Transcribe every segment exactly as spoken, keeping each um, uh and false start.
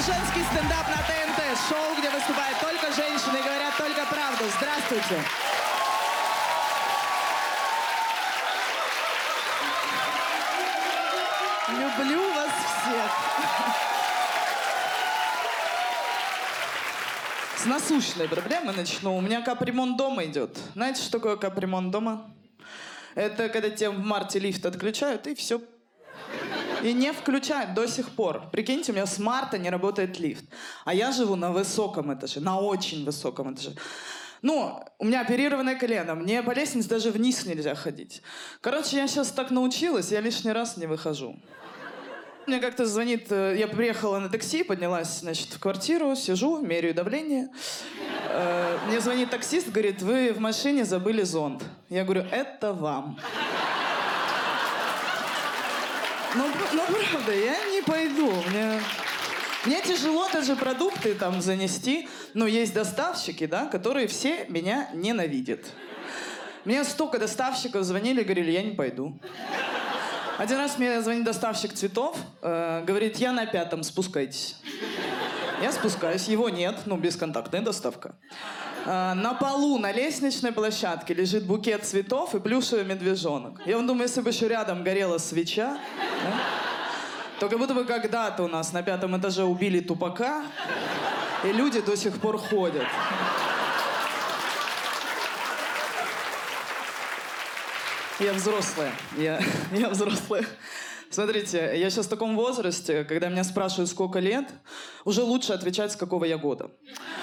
женский стендап на ТНТ. Шоу, где выступают только женщины и говорят только правду. Здравствуйте. Люблю вас всех. С насущной проблемой начну. У меня капремонт дома идет. Знаете, что такое капремонт дома? Это когда тебе в марте лифт отключают, и все. И не включают до сих пор. Прикиньте, у меня с марта не работает лифт. А я живу на высоком этаже, на очень высоком этаже. Ну, у меня оперированное колено, мне по лестнице даже вниз нельзя ходить. Короче, я сейчас так научилась, я лишний раз не выхожу. Мне как-то звонит, я приехала на такси, поднялась, значит, в квартиру, сижу, меряю давление. Мне звонит таксист, говорит, вы в машине забыли зонт. Я говорю, это вам. Ну, ну, правда, я не пойду. Мне, мне тяжело даже продукты там занести. Но есть доставщики, да, которые все меня ненавидят. Мне столько доставщиков звонили, говорили, я не пойду. Один раз мне звонит доставщик цветов, э, говорит, я на пятом, спускайтесь. Я спускаюсь, его нет, ну, бесконтактная доставка. Э, на полу, на лестничной площадке лежит букет цветов и плюшевый медвежонок. Я думаю, если бы еще рядом горела свеча, да, то как будто бы когда-то у нас на пятом этаже убили тупака, и люди до сих пор ходят. Я взрослая. Я, я взрослая. Смотрите, я сейчас в таком возрасте, когда меня спрашивают, сколько лет, уже лучше отвечать, с какого я года.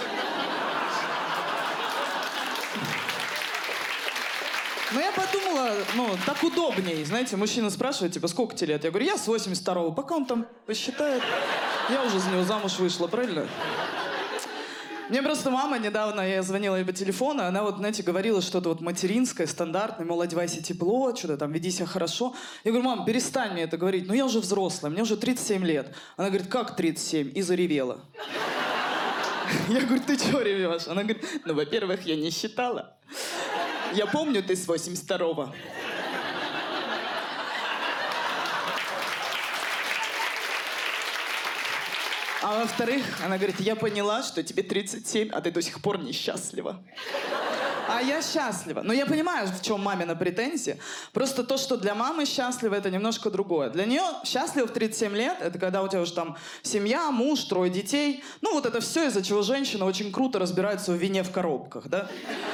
Но я подумала, ну, так удобней. Знаете, мужчина спрашивает, типа, сколько тебе лет? Я говорю, я с восемьдесят второго. Пока он там посчитает, я уже за него замуж вышла, правильно? Мне просто мама недавно, я звонила ей по телефону, она вот, знаете, говорила что-то вот материнское, стандартное, мол, одевайся тепло, что-то там, веди себя хорошо. Я говорю, мам, перестань мне это говорить, ну я уже взрослая, мне уже тридцать семь лет. Она говорит, как тридцать семь? И заревела. Я говорю, ты чё ревешь? Она говорит, ну, во-первых, я не считала. Я помню, ты с восемьдесят второго. А во-вторых, она говорит, я поняла, что тебе тридцать семь, а ты до сих пор несчастлива. А я счастлива. Но я понимаю, в чем мамина претензия. Просто то, что для мамы счастливо, это немножко другое. Для нее счастливо в тридцать семь лет, это когда у тебя уже там семья, муж, трое детей. Ну вот это все, из-за чего женщина очень круто разбирается в вине в коробках, да?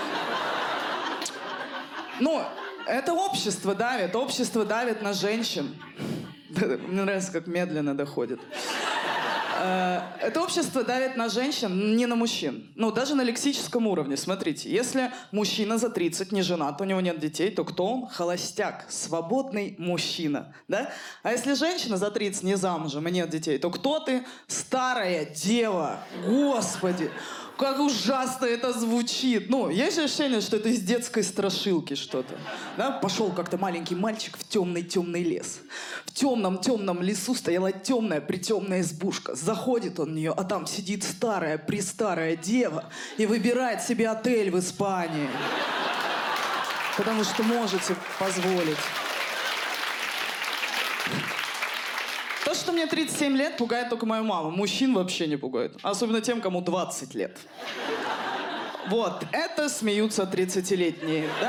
Ну, это общество давит. Общество давит на женщин. Мне нравится, как медленно доходит. Это общество давит на женщин, не на мужчин. Ну, даже на лексическом уровне. Смотрите, если мужчина за тридцать не женат, у него нет детей, то кто он? Холостяк, свободный мужчина, да? А если женщина за тридцать не замужем и нет детей, то кто ты? Старая дева. Господи, как ужасно это звучит. Ну, есть же ощущение, что это из детской страшилки что-то. Да? Пошел как-то маленький мальчик в темный-темный лес. В темном-темном лесу стояла темная-притемная избушка. Заходит он в нее, а там сидит старая-престарая дева и выбирает себе отель в Испании. Потому что можете позволить. То, что мне тридцать семь лет, пугает только мою маму. Мужчин вообще не пугает. Особенно тем, кому двадцать лет. Вот, это смеются тридцатилетние, да?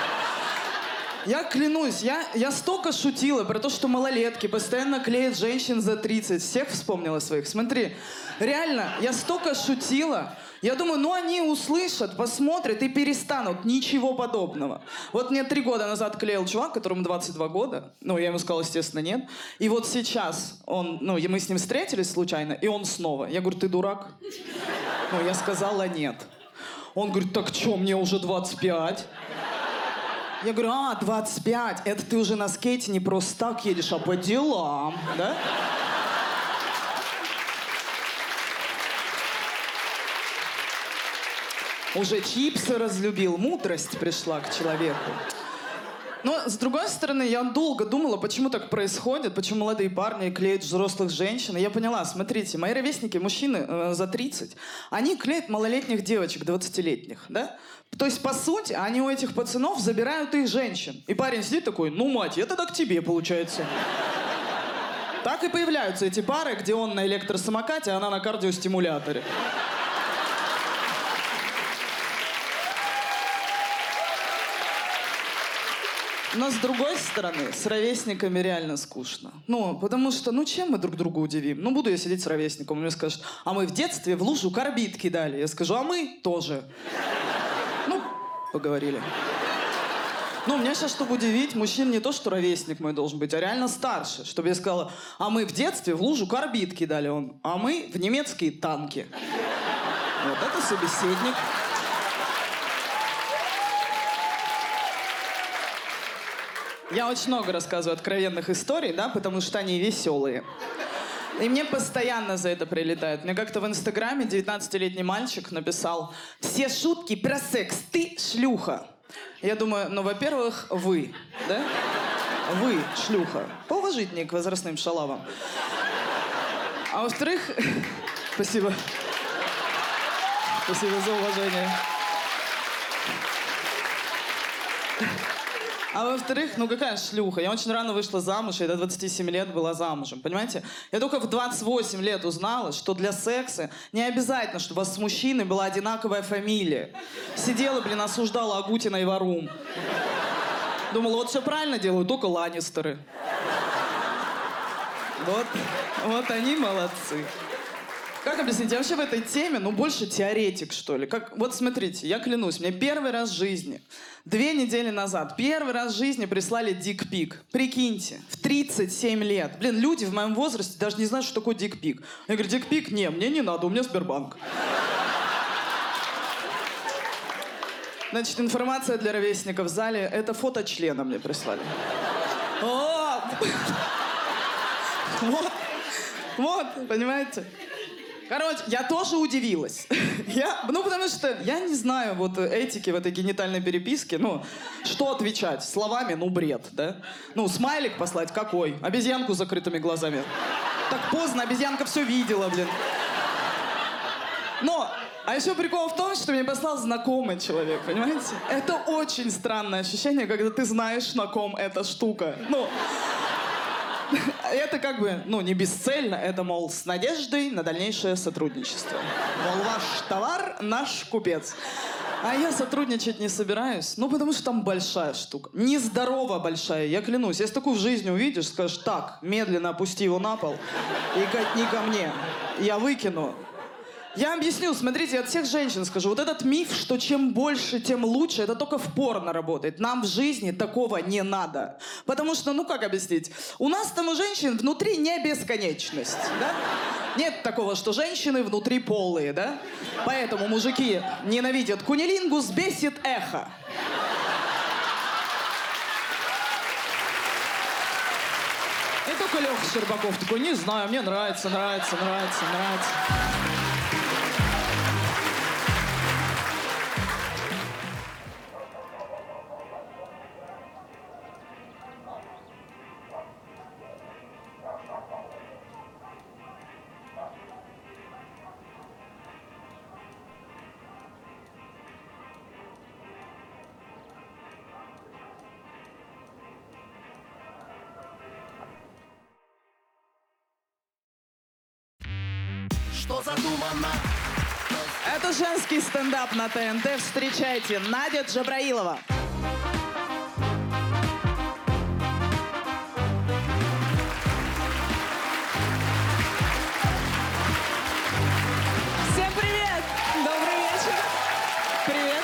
Я клянусь, я, я столько шутила про то, что малолетки постоянно клеят женщин за тридцать. Всех вспомнила своих. Смотри, реально, я столько шутила. Я думаю, ну они услышат, посмотрят и перестанут. Ничего подобного. Вот мне три года назад клеил чувак, которому двадцать два года. Ну, я ему сказала, естественно, нет. И вот сейчас он, ну, мы с ним встретились случайно, и он снова. Я говорю, ты дурак? Ну, я сказала нет. Он говорит, так что, мне уже двадцать пять? Я говорю, а, двадцать пять, это ты уже на скейте не просто так едешь, а по делам, да? Уже чипсы разлюбил, мудрость пришла к человеку. Но, с другой стороны, я долго думала, почему так происходит, почему молодые парни клеят взрослых женщин. И я поняла, смотрите, мои ровесники, мужчины э, за тридцать, они клеят малолетних девочек, двадцатилетних, да? То есть, по сути, они у этих пацанов забирают их женщин. И парень сидит такой, ну, мать, это так к тебе, получается. Так и появляются эти пары, где он на электросамокате, а она на кардиостимуляторе. Но с другой стороны, с ровесниками реально скучно. Ну, потому что, ну, чем мы друг друга удивим? Ну, буду я сидеть с ровесником, он мне скажет, а мы в детстве в лужу карбид кидали. Я скажу, а мы тоже. Ну, поговорили. Ну, меня сейчас, чтобы удивить, мужчин не то, что ровесник мой должен быть, а реально старше. Чтобы я сказала, а мы в детстве в лужу карбид кидали. Он, а мы в немецкие танки. Вот это собеседник. Я очень много рассказываю откровенных историй, да, потому что они веселые. И мне постоянно за это прилетает. Мне как-то в Инстаграме девятнадцатилетний мальчик написал «Все шутки про секс, ты шлюха». Я думаю, ну, во-первых, вы, да? Вы, шлюха. Поуважительнее к возрастным шалавам. А во-вторых... Спасибо. Спасибо за уважение. А во-вторых, ну какая шлюха? Я очень рано вышла замуж, я до двадцати семи лет была замужем, понимаете? Я только в двадцать восемь лет узнала, что для секса не обязательно, чтобы у вас с мужчиной была одинаковая фамилия. Сидела, блин, осуждала Агутина и Варум. Думала, вот все правильно делаю, только Ланнистеры. Вот, вот они молодцы. Как объяснить? Я вообще в этой теме, ну, больше теоретик, что ли. Как, вот смотрите, я клянусь, мне первый раз в жизни, две недели назад, первый раз в жизни прислали дикпик. Прикиньте, в тридцать семь лет. Блин, люди в моем возрасте даже не знают, что такое дикпик. Я говорю, дикпик? Не, мне не надо, у меня Сбербанк. Значит, информация для ровесников в зале. Это фото члена мне прислали. Вот. Вот. Вот, понимаете? Короче, я тоже удивилась. Я, ну, потому что я не знаю вот этики в этой генитальной переписке. Ну, что отвечать? Словами, ну, бред, да? Ну, смайлик послать какой? Обезьянку с закрытыми глазами. Так поздно, обезьянка все видела, блин. Но, а еще прикол в том, что мне послал знакомый человек, понимаете? Это очень странное ощущение, когда ты знаешь, на ком эта штука. Ну... Это как бы, ну, не бесцельно, это, мол, с надеждой на дальнейшее сотрудничество. Мол, ваш товар, наш купец. А я сотрудничать не собираюсь, ну, потому что там большая штука. Нездорово большая, я клянусь. Если такую в жизни увидишь, скажешь, так, медленно опусти его на пол и катни ко мне. Я выкину. Я объясню, смотрите, я от всех женщин скажу, вот этот миф, что чем больше, тем лучше, это только в порно работает. Нам в жизни такого не надо. Потому что, ну как объяснить, у нас там у женщин внутри не бесконечность, да? Нет такого, что женщины внутри полые, да? Поэтому мужики ненавидят кунилингус, бесит эхо. И только Леха Щербаков такой, не знаю, мне нравится, нравится, нравится, нравится. Что задумано? Это женский стендап на ТНТ. Встречайте, Надя Джабраилова. Всем привет! Добрый вечер. Привет.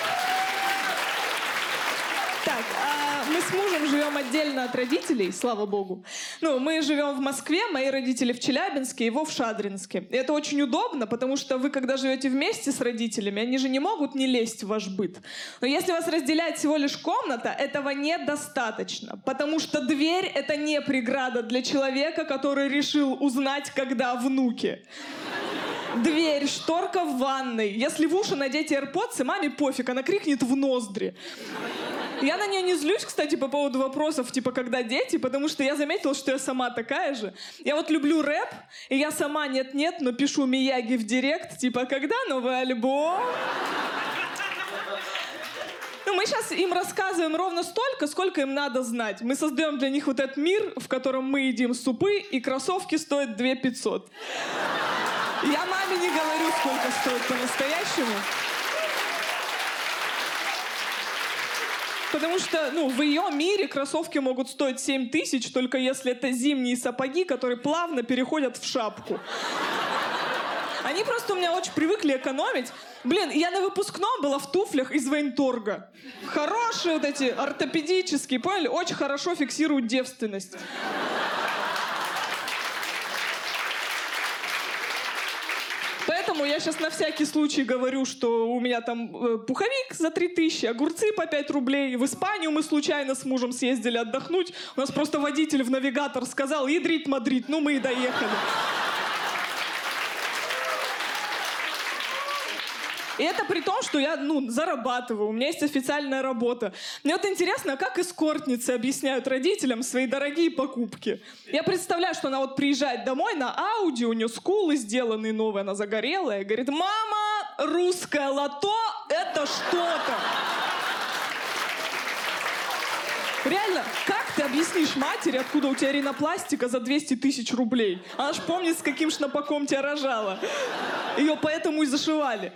Так, а мы с мужем живем отдельно от родителей, слава богу. Ну, мы живем в Москве, мои родители в Челябинске, его в Шадринске. И это очень удобно, потому что вы, когда живете вместе с родителями, они же не могут не лезть в ваш быт. Но если вас разделяет всего лишь комната, этого недостаточно. Потому что дверь — это не преграда для человека, который решил узнать, когда внуки. Дверь, шторка в ванной. Если в уши надеть AirPods, маме пофиг, она крикнет в ноздри. Я на нее не злюсь, кстати, по поводу вопросов, типа, когда дети, потому что я заметила, что я сама такая же. Я вот люблю рэп, и я сама нет-нет, но пишу Мияги в директ, типа, когда новый альбом? Ну, мы мы сейчас им рассказываем ровно столько, сколько им надо знать. Мы создаем для них вот этот мир, в котором мы едим супы, и кроссовки стоят две тысячи пятьсот. Я маме не говорю, сколько стоит по-настоящему. Потому что, ну, в ее мире кроссовки могут стоить семь тысяч, только если это зимние сапоги, которые плавно переходят в шапку. Они просто у меня очень привыкли экономить. Блин, я на выпускном была в туфлях из военторга. Хорошие вот эти, ортопедические, поняли? Очень хорошо фиксируют девственность. Поэтому я сейчас на всякий случай говорю, что у меня там э, пуховик за три тысячи, огурцы по пять рублей. В Испанию мы случайно с мужем съездили отдохнуть. У нас просто водитель в навигатор сказал: ядрит Мадрид, ну мы и доехали. И это при том, что я, ну, зарабатываю, у меня есть официальная работа. Мне вот интересно, как эскортницы объясняют родителям свои дорогие покупки. Я представляю, что она вот приезжает домой на Ауди, у нее скулы сделанные новые, она загорелая, и говорит: мама, русское лото — это что-то. Реально, как ты объяснишь матери, откуда у тебя ринопластика за двести тысяч рублей? Она ж помнит, с каким шнапаком тебя рожала. Ее поэтому и зашивали.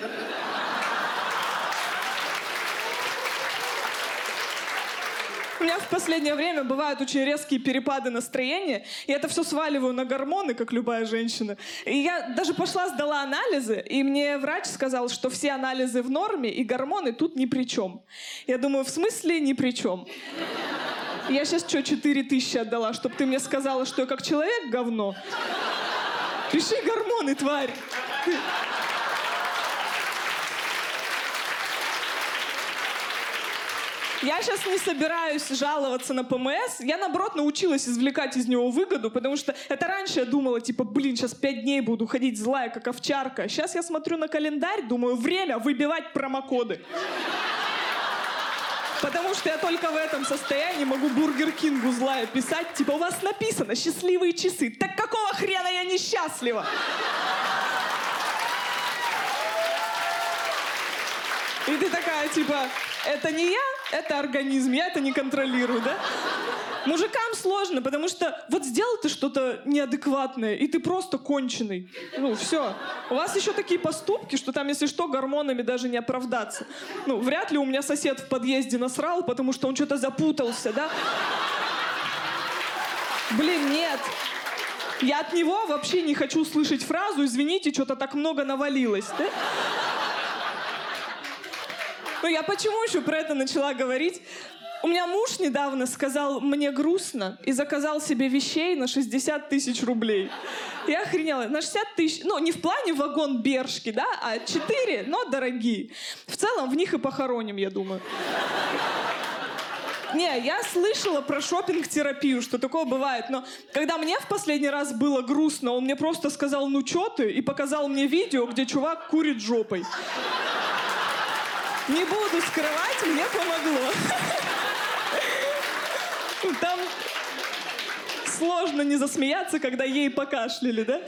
У меня в последнее время бывают очень резкие перепады настроения, и это все сваливаю на гормоны, как любая женщина. И я даже пошла, сдала анализы, и мне врач сказал, что все анализы в норме, и гормоны тут ни при чем. Я думаю, в смысле ни при чем? Я сейчас что, четыре тысячи отдала, чтобы ты мне сказала, что я как человек говно? Пиши гормоны, тварь! Я сейчас не собираюсь жаловаться на ПМС. Я, наоборот, научилась извлекать из него выгоду, потому что это раньше я думала, типа, блин, сейчас пять дней буду ходить злая, как овчарка. Сейчас я смотрю на календарь, думаю, время выбивать промокоды. Потому что я только в этом состоянии могу Бургер Кингу злая писать, типа, у вас написано «счастливые часы». Так какого хрена я несчастлива? И ты такая, типа, это не я, это организм, я это не контролирую, да? Мужикам сложно, потому что вот сделал ты что-то неадекватное, и ты просто конченый. Ну, все. У вас еще такие поступки, что там, если что, гормонами даже не оправдаться. Ну, вряд ли у меня сосед в подъезде насрал, потому что он что-то запутался, да? Блин, нет. Я от него вообще не хочу слышать фразу «извините, что-то так много навалилось», да? Ну, я почему еще про это начала говорить? У меня муж недавно сказал «мне грустно» и заказал себе вещей на шестьдесят тысяч рублей. Я охренела. На шестьдесят тысяч, ну, не в плане вагон Бершки, да, а четыре, но дорогие. В целом в них и похороним, я думаю. Не, я слышала про шопинг-терапию, что такое бывает, но когда мне в последний раз было грустно, он мне просто сказал «ну чё ты?» и показал мне видео, где чувак курит жопой. Не буду скрывать, мне помогло. Там сложно не засмеяться, когда ей покашляли, да?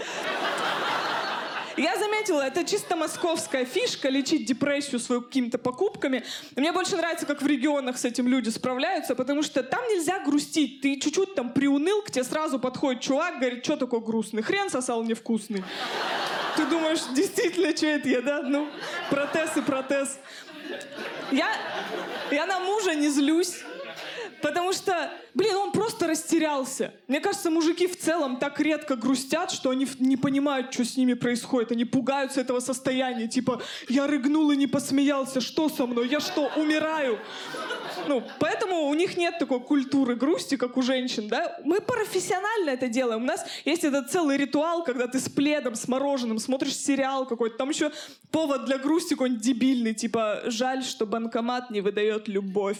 Я заметила, это чисто московская фишка — лечить депрессию свою какими-то покупками. Мне больше нравится, как в регионах с этим люди справляются, потому что там нельзя грустить. Ты чуть-чуть там приуныл, к тебе сразу подходит чувак, говорит: что такое грустный? Хрен сосал невкусный. Ты думаешь, действительно, что это я, да? Ну, протез и протез. Я, я на мужа не злюсь, потому что, блин, он просто растерялся. Мне кажется, мужики в целом так редко грустят, что они не понимают, что с ними происходит. Они пугаются этого состояния. Типа, я рыгнул и не посмеялся. Что со мной? Я что, умираю? Ну, поэтому у них нет такой культуры грусти, как у женщин, да? Мы профессионально это делаем. У нас есть этот целый ритуал, когда ты с пледом, с мороженым смотришь сериал какой-то. Там еще повод для грусти какой-нибудь дебильный. Типа, жаль, что банкомат не выдает любовь.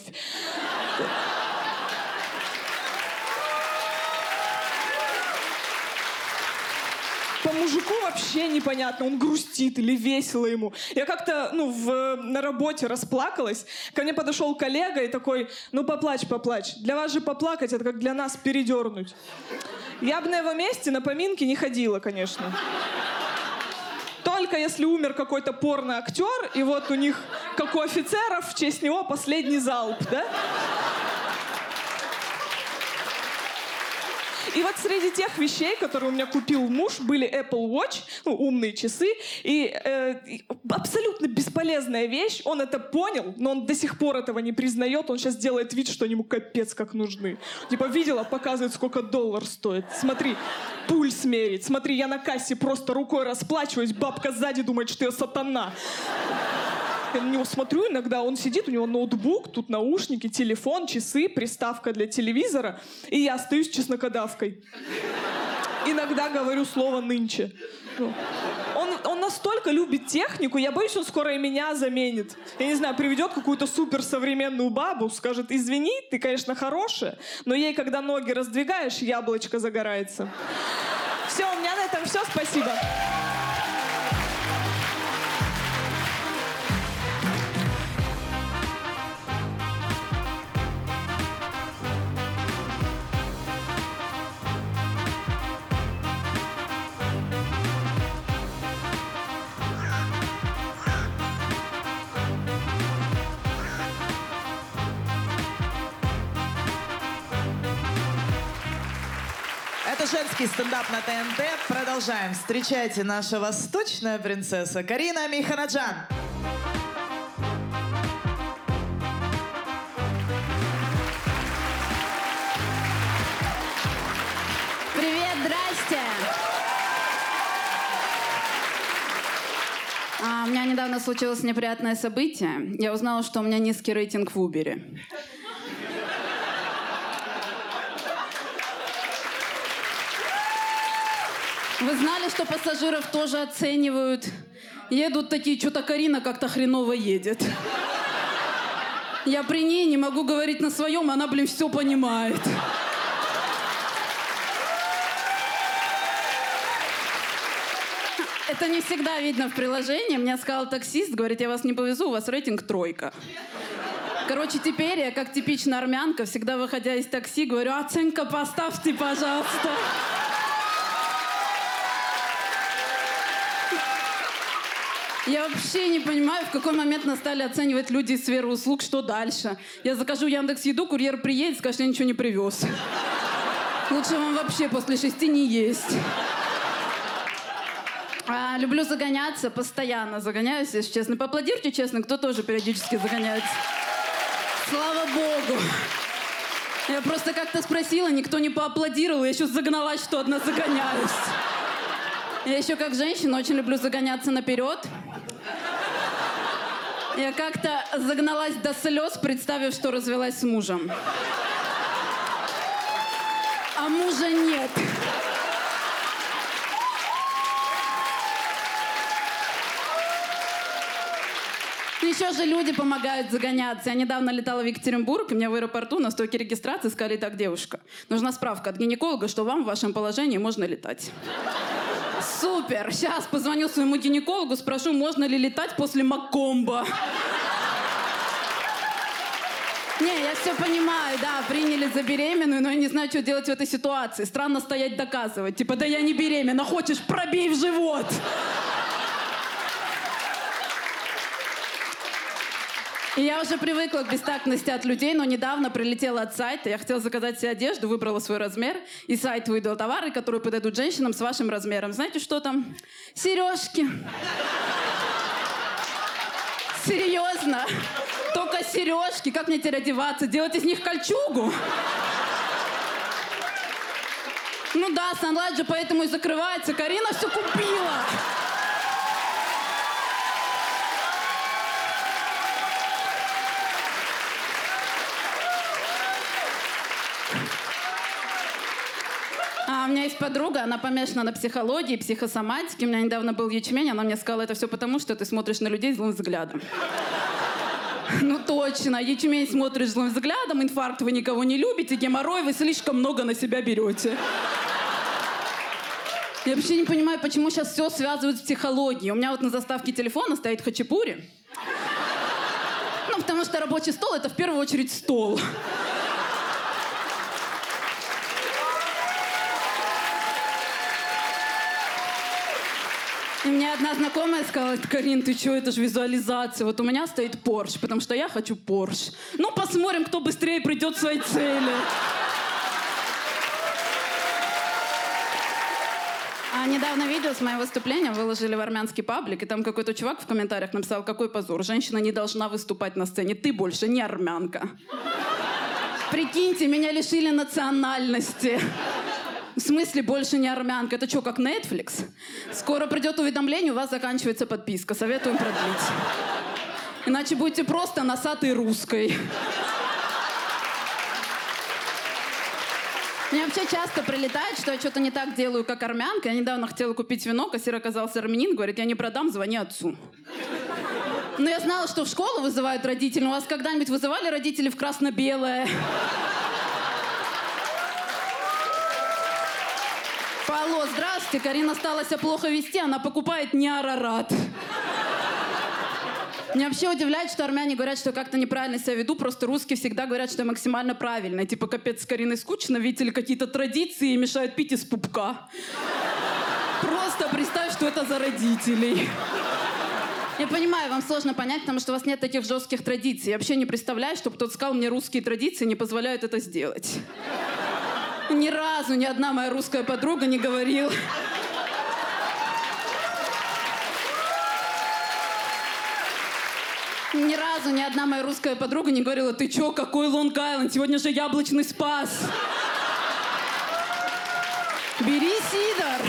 По мужику вообще непонятно, он грустит или весело ему. Я как-то, ну, в, на работе расплакалась. Ко мне подошел коллега и такой: ну, поплачь, поплачь. Для вас же поплакать — это как для нас передернуть. Я бы на его месте на поминки не ходила, конечно. Только только если умер какой-то порно-актер, и вот у них, как у офицеров, в честь него последний залп, да? И вот среди тех вещей, которые у меня купил муж, были Apple Watch, ну, умные часы, и, э, и абсолютно бесполезная вещь. Он это понял, но он до сих пор этого не признает. Он сейчас делает вид, что они ему капец как нужны. Типа, видела, показывает, сколько доллар стоит. Смотри, пульс мерить. Смотри, я на кассе просто рукой расплачиваюсь, бабка сзади думает, что я сатана. Я на него смотрю иногда, он сидит, у него ноутбук, тут наушники, телефон, часы, приставка для телевизора, и я остаюсь чеснокодавкой. Иногда говорю слово «нынче». Ну, он, он настолько любит технику, я боюсь, он скоро и меня заменит. Я не знаю, приведет какую-то суперсовременную бабу, скажет: извини, ты, конечно, хорошая, но ей, когда ноги раздвигаешь, яблочко загорается. Все, у меня на этом все, спасибо. Это женский стендап на ТНТ. Продолжаем. Встречайте, наша восточная принцесса Карина Миханаджан. Привет, здрасте. А, у меня недавно случилось неприятное событие. Я узнала, что у меня низкий рейтинг в Убере. Вы знали, что пассажиров тоже оценивают? Едут такие, что-то Карина как-то хреново едет. Я при ней не могу говорить на своем, она, блин, все понимает. Это не всегда видно в приложении. Мне сказал таксист, говорит: я вас не повезу, у вас рейтинг тройка. Короче, теперь я, как типичная армянка, всегда выходя из такси, говорю: оценка поставьте, пожалуйста. Я вообще не понимаю, в какой момент нас стали оценивать люди из сферы услуг, что дальше. Я закажу Яндекс.Еду, курьер приедет, скажет: я ничего не привез. Лучше вам вообще после шести не есть. А, люблю загоняться, постоянно загоняюсь, если честно. Поаплодируйте, честно, кто тоже периодически загоняется. Слава богу. Я просто как-то спросила, никто не поаплодировал, я еще загналась, что одна загоняюсь. Я еще как женщина очень люблю загоняться наперед. Я как-то загналась до слез, представив, что развелась с мужем. А мужа нет. Еще же люди помогают загоняться. Я недавно летала в Екатеринбург, и мне в аэропорту на стойке регистрации сказали: так, девушка, нужна справка от гинеколога, что вам в вашем положении можно летать. Супер! Сейчас позвоню своему гинекологу, спрошу, можно ли летать после Маккомбо. Не, я все понимаю, да, приняли за беременную, но я не знаю, что делать в этой ситуации. Странно стоять доказывать. Типа, да я не беременна, хочешь, пробей в живот. И я уже привыкла к бестактности от людей, но недавно прилетела от сайта. Я хотела заказать себе одежду, выбрала свой размер, и сайт выдал товары, которые подойдут женщинам с вашим размером. Знаете, что там? Сережки. Серьезно? Только сережки. Как мне теперь одеваться? Делать из них кольчугу? Ну да, Sunlight же поэтому и закрывается. Карина все купила. А у меня есть подруга, она помешана на психологии, психосоматике. У меня недавно был ячмень, она мне сказала: это все потому, что ты смотришь на людей злым взглядом. Ну точно, ячмень смотришь злым взглядом, инфаркт вы никого не любите, геморрой вы слишком много на себя берете. Я вообще не понимаю, почему сейчас все связывают с психологией. У меня вот на заставке телефона стоит хачапури. Ну, потому что рабочий стол — это в первую очередь стол. И мне одна знакомая сказала: Карин, ты что, это же визуализация. Вот у меня стоит Порш, потому что я хочу Порш. Ну, посмотрим, кто быстрее придет к своей цели. А недавно видео с моим выступлением выложили в армянский паблик, и там какой-то чувак в комментариях написал: какой позор, женщина не должна выступать на сцене, ты больше не армянка. Прикиньте, меня лишили национальности. В смысле больше не армянка? Это что, как Netflix? Скоро придет уведомление, у вас заканчивается подписка. Советуем продлить. Иначе будете просто носатой русской. Мне вообще часто прилетает, что я что-то не так делаю, как армянка. Я недавно хотела купить вино, кассир оказался армянин, говорит: я не продам, звони отцу. Но я знала, что в школу вызывают родители. У вас когда-нибудь вызывали родители в красно-белое? Алло, здравствуйте, Карина стала себя плохо вести, она покупает не Арарат. Меня вообще удивляет, что армяне говорят, что я как-то неправильно себя веду, просто русские всегда говорят, что я максимально правильно. Типа, капец, с Кариной скучно, видите ли, какие-то традиции мешают пить из пупка. Просто представь, что это за родители. Я понимаю, вам сложно понять, потому что у вас нет таких жестких традиций. Я вообще не представляю, чтобы кто-то сказал, мне русские традиции не позволяют это сделать. Ни разу ни одна моя русская подруга не говорила. Ни разу ни одна моя русская подруга не говорила: ты чё, какой Лонг-Айленд, сегодня же яблочный спас. Бери сидор.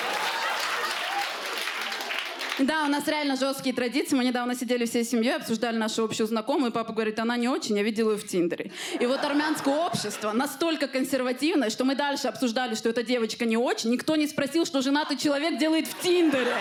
Да, у нас реально жесткие традиции. Мы недавно сидели всей семьей, обсуждали нашу общую знакомую. Папа говорит: она не очень, я видела ее в Тиндере. И вот армянское общество настолько консервативное, что мы дальше обсуждали, что эта девочка не очень. Никто не спросил, что женатый человек делает в Тиндере.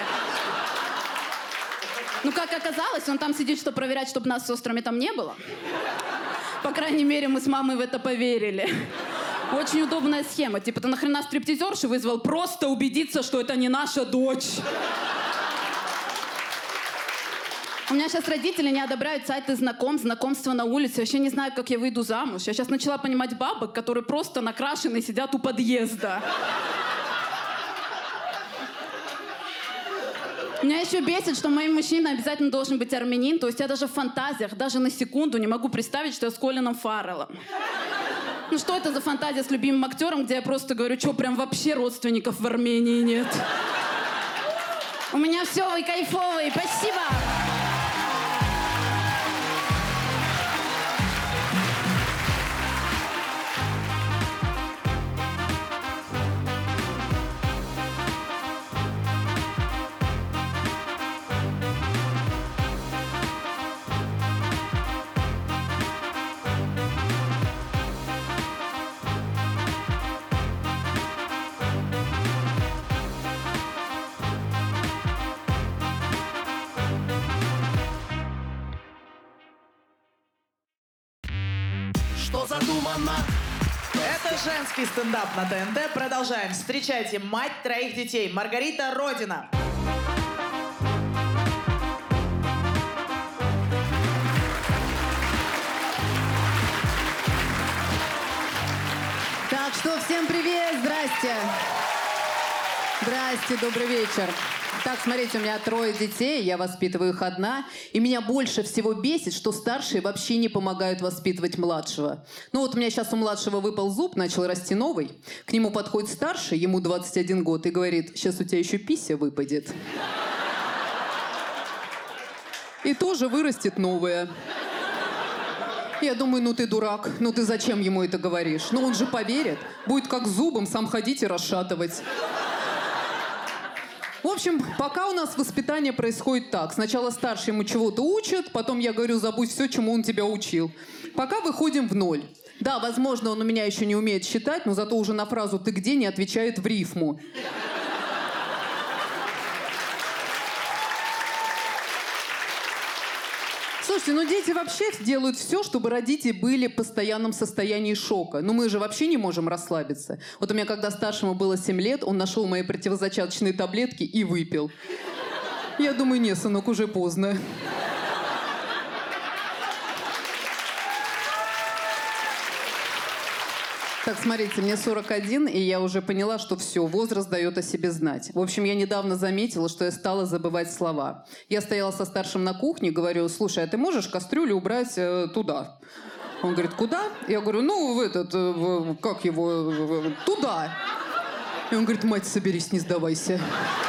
Ну, как оказалось, он там сидит, чтобы проверять, чтобы нас с сестрами там не было. По крайней мере, мы с мамой в это поверили. Очень удобная схема. Типа, ты нахрена стриптизершу вызвал? Просто убедиться, что это не наша дочь. У меня сейчас родители не одобряют сайты знакомств, знакомства на улице. Я вообще не знаю, как я выйду замуж. Я сейчас начала понимать бабок, которые просто накрашены сидят у подъезда. Меня еще бесит, что моим мужчиной обязательно должен быть армянин. То есть я даже в фантазиях, даже на секунду не могу представить, что я с Колином Фарреллом. Ну что это за фантазия с любимым актером, где я просто говорю: что, прям вообще родственников в Армении нет? У меня все, вы кайфовые, спасибо! Что задумано? Это женский стендап на ТНТ. Продолжаем. Встречайте, мать троих детей Маргарита Родина. Так что всем привет, здрасте. Здрасте, добрый вечер. Так, смотрите, у меня трое детей, я воспитываю их одна. И меня больше всего бесит, что старшие вообще не помогают воспитывать младшего. Ну вот у меня сейчас у младшего выпал зуб, начал расти новый. К нему подходит старший, ему двадцать один год, и говорит: сейчас у тебя еще пися выпадет. И тоже вырастет новое. Я думаю, ну ты дурак, ну ты зачем ему это говоришь? Ну он же поверит, будет как зубом сам ходить и расшатывать. В общем, пока у нас воспитание происходит так. Сначала старший ему чего-то учат, потом я говорю: забудь все, чему он тебя учил. Пока выходим в ноль. Да, возможно, он у меня еще не умеет считать, но зато уже на фразу «ты где?» не отвечает в рифму. Слушайте, ну дети вообще делают все, чтобы родители были в постоянном состоянии шока. Но мы же вообще не можем расслабиться. Вот у меня, когда старшему было семь лет, он нашел мои противозачаточные таблетки и выпил. Я думаю: не, сынок, уже поздно. Так, смотрите, мне сорок один, и я уже поняла, что все, возраст дает о себе знать. В общем, я недавно заметила, что я стала забывать слова. Я стояла со старшим на кухне, говорю: слушай, а ты можешь кастрюлю убрать э, туда? Он говорит: куда? Я говорю: ну, в этот, э, в, как его, в, туда. И он говорит: мать, соберись, не сдавайся.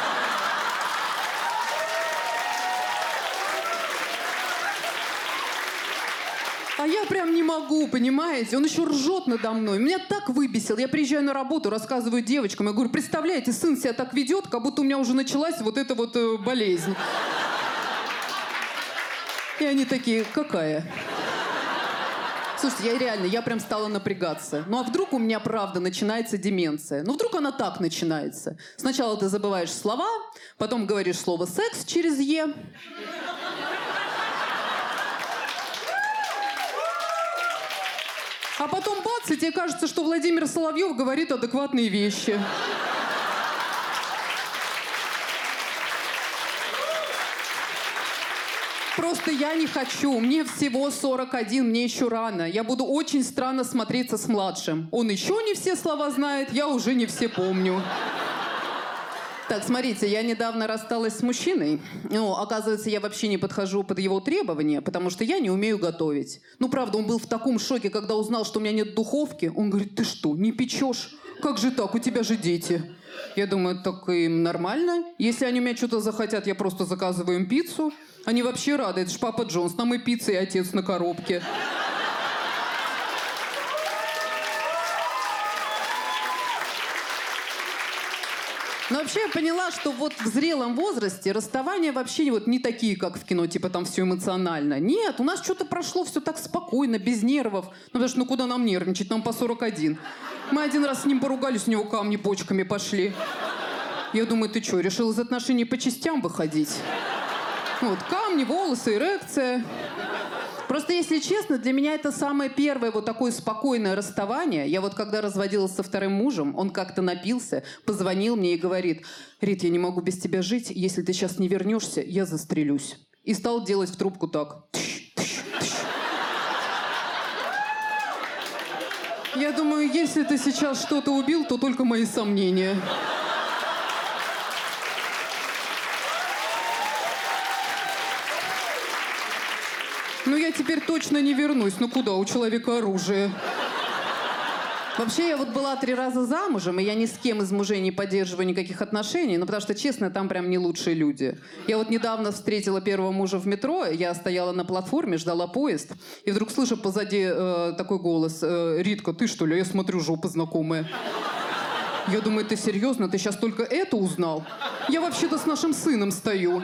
А я прям не могу, понимаете? Он еще ржет надо мной. Меня так выбесил. Я приезжаю на работу, рассказываю девочкам. Я говорю: представляете, сын себя так ведет, как будто у меня уже началась вот эта вот э, болезнь. И они такие: какая? Слушайте, я реально, я прям стала напрягаться. Ну а вдруг у меня правда начинается деменция? Ну вдруг она так начинается. Сначала ты забываешь слова, потом говоришь слово «секс» через «е». А потом бац, и тебе кажется, что Владимир Соловьев говорит адекватные вещи. Просто я не хочу. Мне всего сорок один, мне еще рано. Я буду очень странно смотреться с младшим. Он еще не все слова знает, я уже не все помню. Так, смотрите, я недавно рассталась с мужчиной. Ну, оказывается, я вообще не подхожу под его требования, потому что я не умею готовить. Ну, правда, он был в таком шоке, когда узнал, что у меня нет духовки. Он говорит: ты что, не печешь? Как же так? У тебя же дети. Я думаю, так им нормально. Если они у меня что-то захотят, я просто заказываю им пиццу. Они вообще рады. Это ж Папа Джонс. Нам и пицца, и отец на коробке. Но вообще я поняла, что вот в зрелом возрасте расставания вообще вот не такие, как в кино, типа там все эмоционально. Нет, у нас что-то прошло все так спокойно, без нервов. Ну потому что ну куда нам нервничать, нам по сорок один. Мы один раз с ним поругались, у него камни почками пошли. Я думаю, ты что, решил из отношений по частям выходить? Вот, камни, волосы, эрекция. Просто, если честно, для меня это самое первое вот такое спокойное расставание. Я вот когда разводилась со вторым мужем, он как-то напился, позвонил мне и говорит: Рит, я не могу без тебя жить, если ты сейчас не вернешься, я застрелюсь. И стал делать в трубку так. Я думаю, если ты сейчас что-то убил, то только мои сомнения. Ну, я теперь точно не вернусь. Ну, куда? У человека оружие. Вообще, я вот была три раза замужем, и я ни с кем из мужей не поддерживаю никаких отношений, ну, потому что, честно, там прям не лучшие люди. Я вот недавно встретила первого мужа в метро, я стояла на платформе, ждала поезд, и вдруг слышу позади э, такой голос: э, «Ритка, ты что ли? Я смотрю, жопа знакомая». Я думаю, ты серьезно? Ты сейчас только это узнал? Я вообще-то с нашим сыном стою.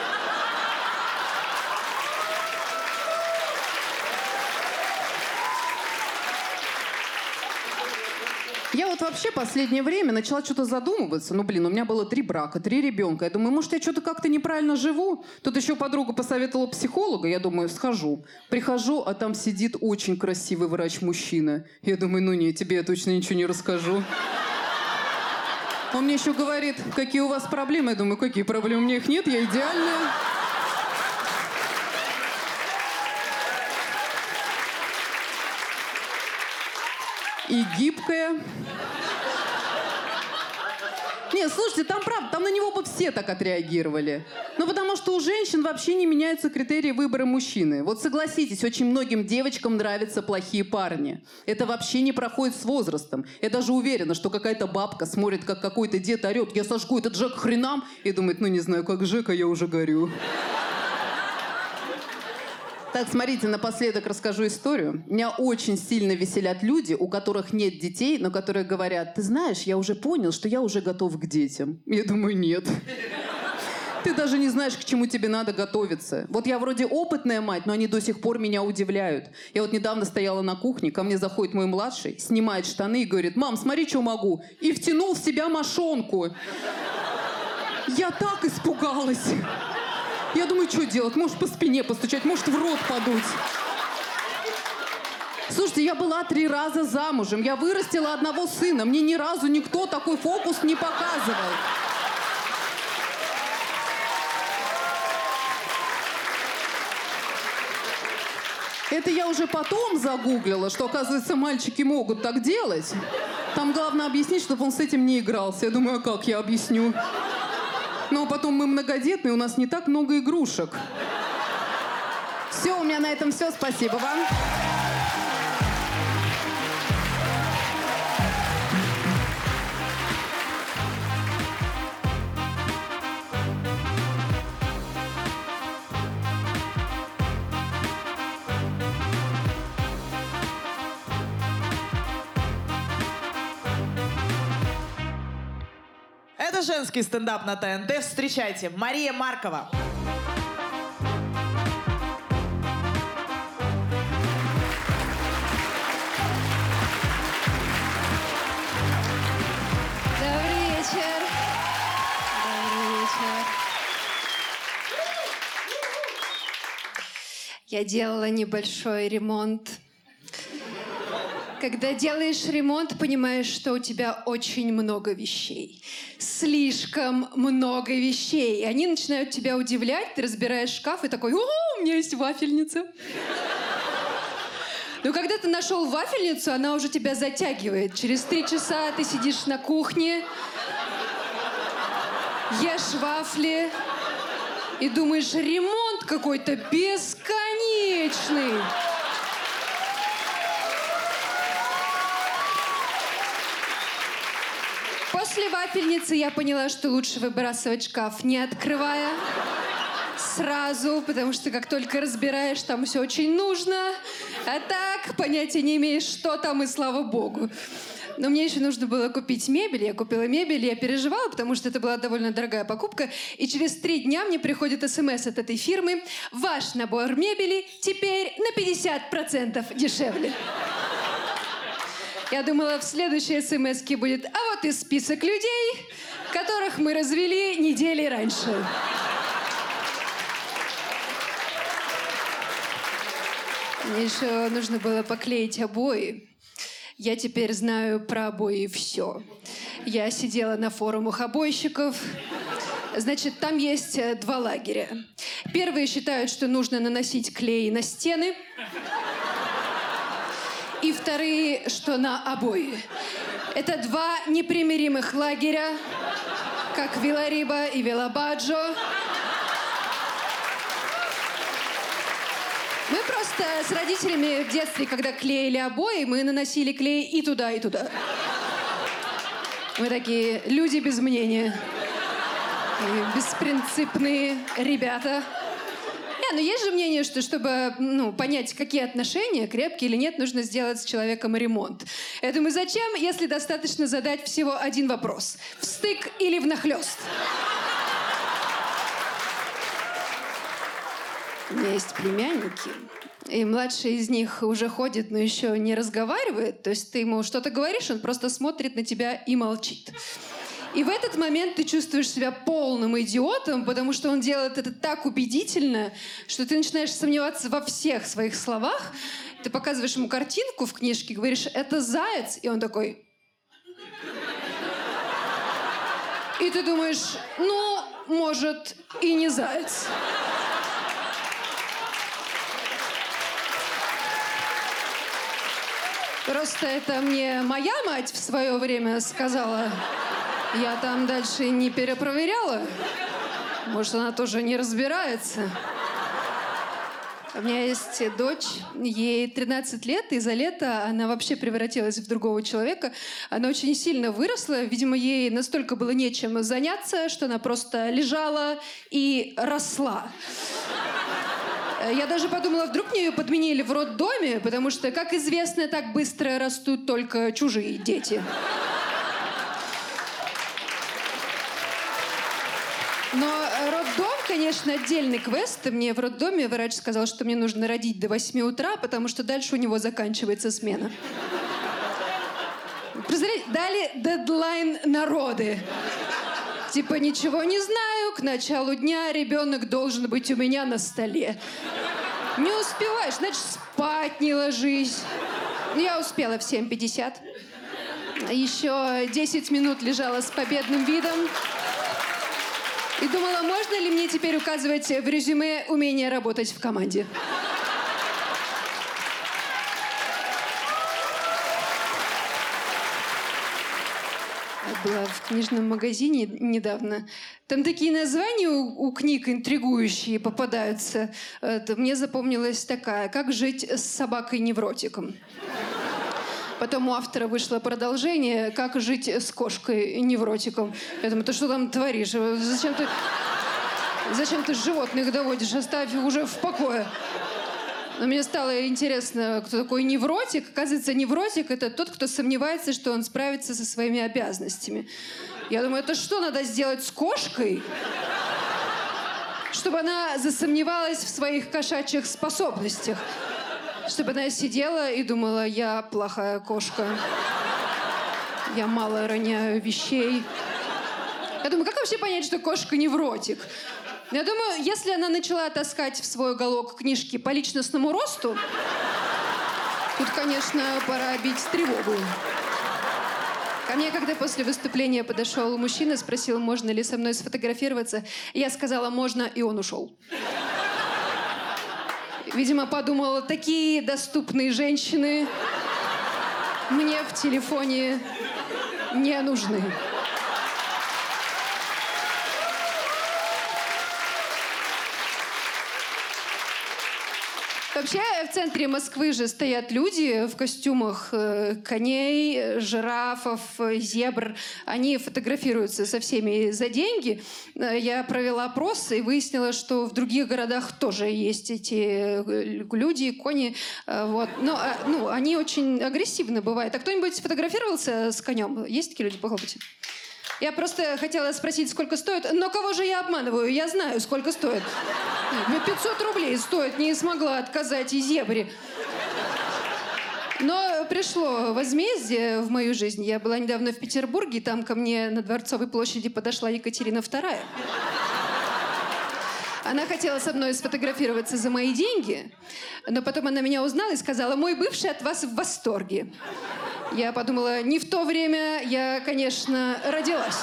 Я вот вообще последнее время начала что-то задумываться. Ну, блин, у меня было три брака, три ребенка. Я думаю, может, я что-то как-то неправильно живу? Тут еще подруга посоветовала психолога. Я думаю, схожу. Прихожу, а там сидит очень красивый врач-мужчина. Я думаю, ну нет, тебе я точно ничего не расскажу. Он мне еще говорит: какие у вас проблемы? Я думаю, какие проблемы? У меня их нет, я идеальная. И гибкая. Не, слушайте, там правда, там на него бы все так отреагировали. Ну, потому что у женщин вообще не меняются критерии выбора мужчины. Вот согласитесь, очень многим девочкам нравятся плохие парни. Это вообще не проходит с возрастом. Я даже уверена, что какая-то бабка смотрит, как какой-то дед орет: я сожгу этот Жек хренам, и думает: ну, не знаю, как Жека, я уже горю. Так, смотрите, напоследок расскажу историю. Меня очень сильно веселят люди, у которых нет детей, но которые говорят: ты знаешь, я уже понял, что я уже готов к детям. Я думаю, нет. Ты даже не знаешь, к чему тебе надо готовиться. Вот я вроде опытная мать, но они до сих пор меня удивляют. Я вот недавно стояла на кухне, ко мне заходит мой младший, снимает штаны и говорит: мам, смотри, что могу. И втянул в себя мошонку. Я так испугалась. Я думаю, что делать? Может, по спине постучать, может, в рот подуть. Слушайте, я была три раза замужем, я вырастила одного сына, мне ни разу никто такой фокус не показывал. Это я уже потом загуглила, что, оказывается, мальчики могут так делать. Там главное объяснить, чтобы он с этим не игрался. Я думаю, а как я объясню? Ну, а потом мы многодетные, у нас не так много игрушек. Все, у меня на этом все. Спасибо вам. Это женский стендап на ТНТ. Встречайте, Мария Маркова. Добрый вечер. Добрый вечер. Я делала небольшой ремонт. Когда делаешь ремонт, понимаешь, что у тебя очень много вещей. Слишком много вещей. И они начинают тебя удивлять. Ты разбираешь шкаф и такой: «О, у меня есть вафельница». Но когда ты нашел вафельницу, она уже тебя затягивает. Через три часа ты сидишь на кухне, ешь вафли и думаешь: ремонт какой-то бесконечный. После вафельницы я поняла, что лучше выбрасывать шкаф, не открывая сразу, потому что как только разбираешь, там все очень нужно. А так понятия не имеешь, что там, и слава богу. Но мне еще нужно было купить мебель. Я купила мебель, я переживала, потому что это была довольно дорогая покупка. И через три дня мне приходит смс от этой фирмы: ваш набор мебели теперь на пятьдесят процентов дешевле. Я думала, в следующей смс-ке будет: а вот и список людей, которых мы развели недели раньше. Мне еще нужно было поклеить обои. Я теперь знаю про обои все. Я сидела на форумах обойщиков. Значит, там есть два лагеря. Первые считают, что нужно наносить клей на стены. И вторые, что на обои. Это два непримиримых лагеря, как Вилариба и Вилабаджо. Мы просто с родителями в детстве, когда клеили обои, мы наносили клей и туда, и туда. Мы такие люди без мнения. И беспринципные ребята. Не, ну есть же мнение, что чтобы ну, понять, какие отношения, крепкие или нет, нужно сделать с человеком ремонт. Я думаю, зачем, если достаточно задать всего один вопрос? Встык или внахлёст? У меня есть племянники, и младший из них уже ходит, но еще не разговаривает. То есть ты ему что-то говоришь, он просто смотрит на тебя и молчит. И в этот момент ты чувствуешь себя полным идиотом, потому что он делает это так убедительно, что ты начинаешь сомневаться во всех своих словах. Ты показываешь ему картинку в книжке, говоришь: это заяц, и он такой... И ты думаешь: ну, может, и не заяц. Просто это мне моя мать в свое время сказала. Я там дальше не перепроверяла. Может, она тоже не разбирается. У меня есть дочь, ей тринадцать лет, и за лето она вообще превратилась в другого человека. Она очень сильно выросла. Видимо, ей настолько было нечем заняться, что она просто лежала и росла. Я даже подумала, вдруг мне ее подменили в роддоме, потому что, как известно, так быстро растут только чужие дети. Но роддом, конечно, отдельный квест. Мне в роддоме врач сказал, что мне нужно родить до восьми утра, потому что дальше у него заканчивается смена. Представляете, дали дедлайн на роды. Типа, ничего не знаю, к началу дня ребенок должен быть у меня на столе. Не успеваешь, значит, спать не ложись. Я успела в семь пятьдесят. Еще десять минут лежала с победным видом. И думала, можно ли мне теперь указывать в резюме умение работать в команде. была в книжном магазине недавно. Там такие названия у, у книг интригующие попадаются. Это, мне запомнилась такая: «Как жить с собакой-невротиком». Потом у автора вышло продолжение: «Как жить с кошкой-невротиком». Я думаю, ты что там творишь? Зачем ты, зачем ты животных доводишь? Оставь их уже в покое. Но мне стало интересно, кто такой невротик. Оказывается, невротик — это тот, кто сомневается, что он справится со своими обязанностями. Я думаю, это что надо сделать с кошкой, чтобы она засомневалась в своих кошачьих способностях? Чтобы она сидела и думала: я плохая кошка, я мало роняю вещей. Я думаю, как вообще понять, что кошка невротик? Я думаю, если она начала таскать в свой уголок книжки по личностному росту, тут, конечно, пора бить тревогу. Ко мне, когда после выступления подошел мужчина, спросил, можно ли со мной сфотографироваться, я сказала «можно», и он ушел. Видимо, подумал, такие доступные женщины мне в телефоне не нужны. Вообще, в центре Москвы же стоят люди в костюмах э, коней, жирафов, зебр. Они фотографируются со всеми за деньги. Э, я провела опрос и выяснила, что в других городах тоже есть эти люди, кони. Э, вот. Но э, ну, они очень агрессивны бывают. А кто-нибудь фотографировался с конем? Есть такие люди? Похлопайте. Я просто хотела спросить, сколько стоит. Но кого же я обманываю? Я знаю, сколько стоит. пятьсот рублей стоит. Не смогла отказать и зебре. Но пришло возмездие в мою жизнь. Я была недавно в Петербурге. Там ко мне на Дворцовой площади подошла Екатерина вторая. Она хотела со мной сфотографироваться за мои деньги. Но потом она меня узнала и сказала: мой бывший от вас в восторге. Я подумала, не в то время я, конечно, родилась.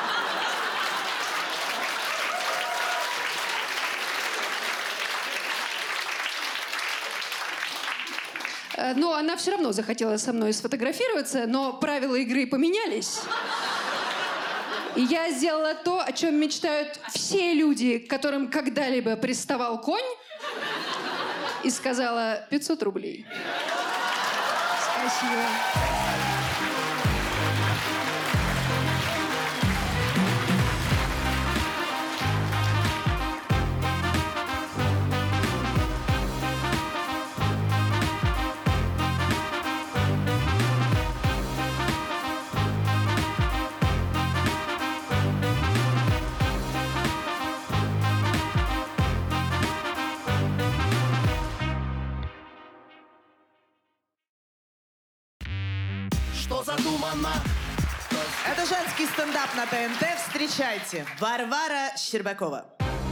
Но она все равно захотела со мной сфотографироваться, но правила игры поменялись. И я сделала то, о чем мечтают все люди, к которым когда-либо приставал конь, и сказала пятьсот рублей. Спасибо. Что задумано? Это женский стендап на ТНТ. Встречайте, Варвара Щербакова.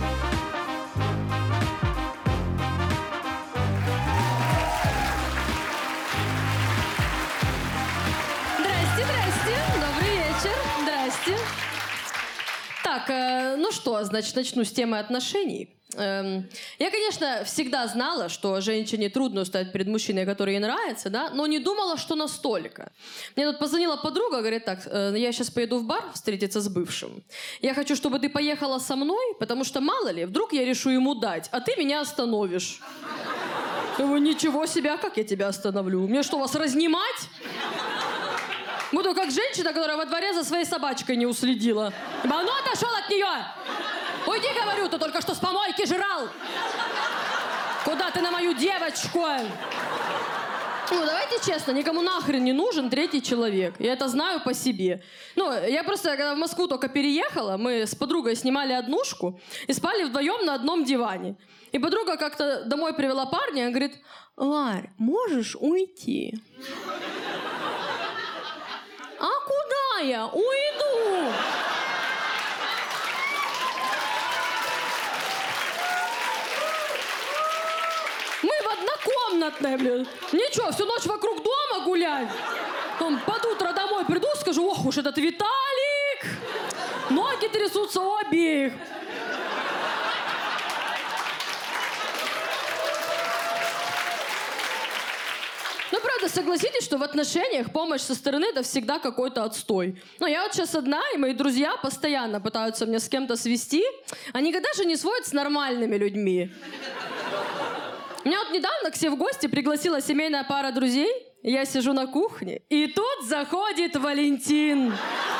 Здрасте, здрасте. Добрый вечер. Здрасте. Так, э, ну что, значит, начну с темы отношений. Эм, я, конечно, всегда знала, что женщине трудно стоять перед мужчиной, который ей нравится, да, но не думала, что настолько. Мне тут позвонила подруга, говорит, так, э, я сейчас поеду в бар встретиться с бывшим. Я хочу, чтобы ты поехала со мной, потому что, мало ли, вдруг я решу ему дать, а ты меня остановишь. Я говорю, ничего себе, а как я тебя остановлю? Мне что, вас разнимать? Буду как женщина, которая во дворе за своей собачкой не уследила. А ну, отошел от нее! Уйди, говорю, ты только что с помойки жрал! Куда ты на мою девочку? Ну, давайте честно, никому нахрен не нужен третий человек. Я это знаю по себе. Ну, я просто, когда в Москву только переехала, мы с подругой снимали однушку и спали вдвоем на одном диване. И подруга как-то домой привела парня и говорит, Варь, можешь уйти? А куда я? Уйду! Мы в однокомнатной, блин. Ничего, всю ночь вокруг дома гулять. Там под утро домой приду, скажу, ох уж этот Виталик. Ноги трясутся у обеих. Ну, правда, правда, согласитесь, что в отношениях помощь со стороны — это всегда какой-то отстой. Ну, я вот сейчас одна, и мои друзья постоянно пытаются меня с кем-то свести. Они даже не сводят с нормальными людьми. Меня вот недавно к себе в гости пригласила семейная пара друзей. Я сижу на кухне, и тут заходит Валентин.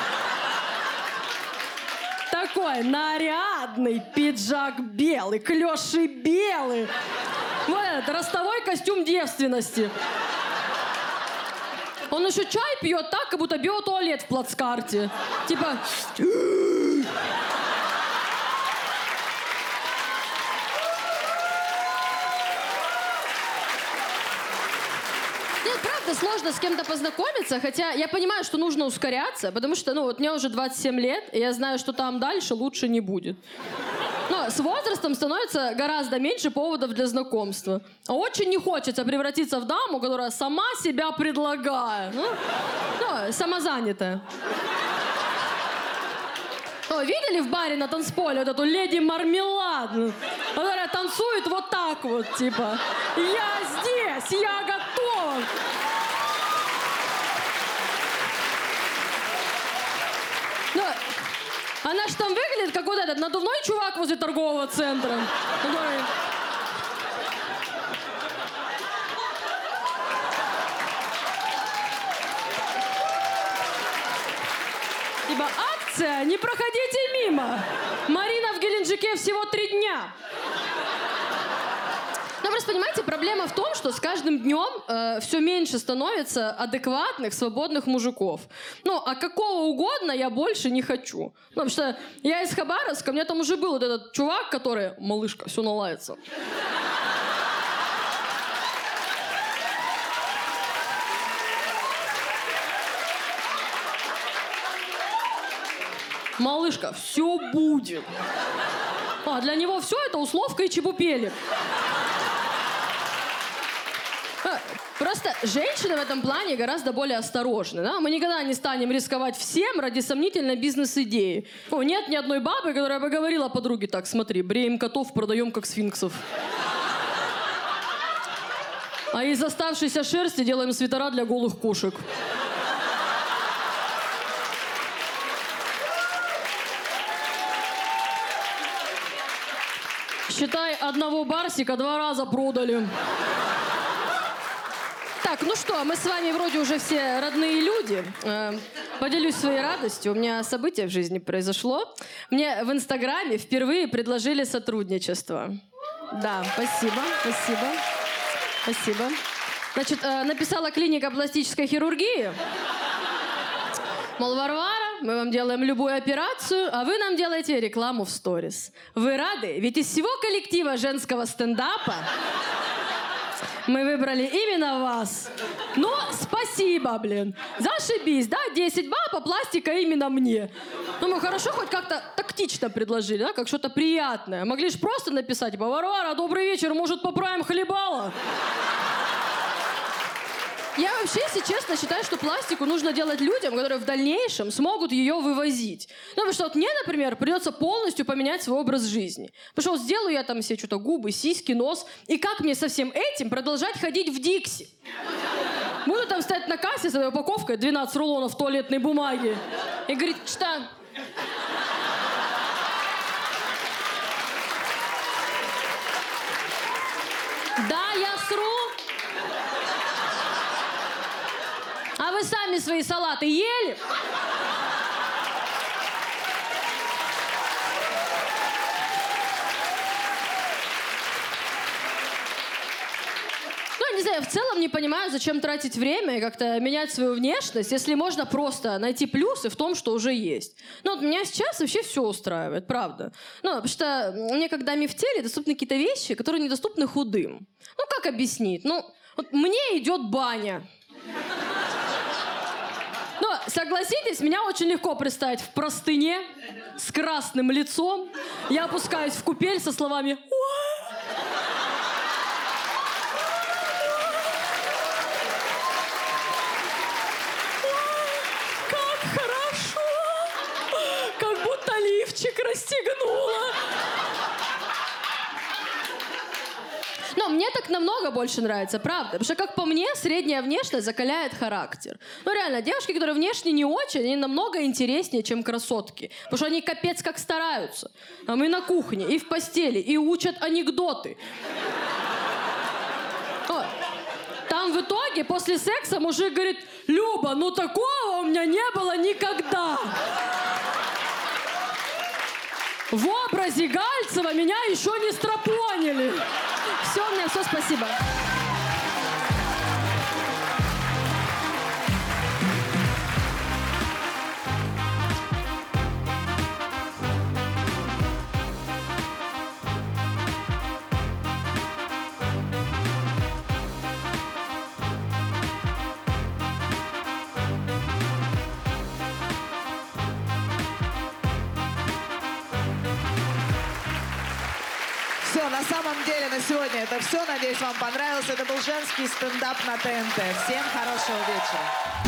Такой нарядный пиджак белый, клёши белый. Вот этот ростовой костюм девственности. Он еще чай пьет так, как будто биотуалет в плацкарте. Типа... Нет, правда, сложно с кем-то познакомиться, хотя я понимаю, что нужно ускоряться, потому что, ну, вот мне уже двадцать семь лет, и я знаю, что там дальше лучше не будет. Но с возрастом становится гораздо меньше поводов для знакомства. А очень не хочется превратиться в даму, которая сама себя предлагает. Ну, ну самозанятая. О, видели в баре на танцполе вот эту леди Мармелад, которая танцует вот так вот, типа, я здесь, я готова. Ну, она ж там выглядит, как вот этот надувной чувак возле торгового центра. Который... Типа, акция, не проходите мимо. Марина в Геленджике всего три дня. Ну, просто, понимаете, проблема в том, что с каждым днем э, все меньше становится адекватных, свободных мужиков. Ну, а какого угодно я больше не хочу. Ну, потому что я из Хабаровска, у меня там уже был вот этот чувак, который... Малышка, все наладится. Малышка, все будет. А для него все это условка и чебупели. Просто женщины в этом плане гораздо более осторожны. Да? Мы никогда не станем рисковать всем ради сомнительной бизнес-идеи. О, нет ни одной бабы, которая бы говорила подруге: так, смотри, бреем котов, продаем как сфинксов. А из оставшейся шерсти делаем свитера для голых кошек. Считай, одного барсика два раза продали. Так, ну что, мы с вами вроде уже все родные люди. Э, поделюсь своей радостью. У меня событие в жизни произошло. Мне в Инстаграме впервые предложили сотрудничество. Да, спасибо, спасибо, спасибо. Значит, э, написала клиника пластической хирургии. Мол, Варвара, мы вам делаем любую операцию, а вы нам делаете рекламу в сторис. Вы рады? Ведь из всего коллектива женского стендапа мы выбрали именно вас. Ну, спасибо, блин. Зашибись, да? десять баб, а пластика именно мне. Ну, мы хорошо хоть как-то тактично предложили, да? Как что-то приятное. Могли же просто написать, типа, Варвара, добрый вечер, может, поправим хлебало? Я вообще, если честно, считаю, что пластику нужно делать людям, которые в дальнейшем смогут ее вывозить. Ну, потому что вот мне, например, придется полностью поменять свой образ жизни. Потому что вот сделаю я там себе что-то губы, сиськи, нос. И как мне со всем этим продолжать ходить в Дикси? Буду там стоять на кассе с этой упаковкой двенадцать рулонов туалетной бумаги. И говорит, что... Да, я сру. А вы сами свои салаты ели? Ну, не знаю, в целом не понимаю, зачем тратить время и как-то менять свою внешность, если можно просто найти плюсы в том, что уже есть. Ну, вот меня сейчас вообще все устраивает, правда. Ну, потому что мне, как даме в теле, доступны какие-то вещи, которые недоступны худым. Ну, как объяснить? Ну, вот мне идет баня. Но, согласитесь, меня очень легко представить в простыне, с красным лицом. Я опускаюсь в купель со словами «Ой!». Как хорошо! Как будто лифчик расстегнула. Но мне мне так намного больше нравится, правда. Потому что, как по мне, средняя внешность закаляет характер. Ну, реально, девушки, которые внешне не очень, они намного интереснее, чем красотки. Потому что они капец как стараются. А мы на кухне, и в постели, и учат анекдоты. О, там в итоге после секса мужик говорит: Люба, ну такого у меня не было никогда. В образе Гальцева меня еще не стропонили. Все, у меня все, спасибо. Все, на самом деле на сегодня это все. Надеюсь, вам понравилось. Это был женский стендап на ТНТ. Всем хорошего вечера.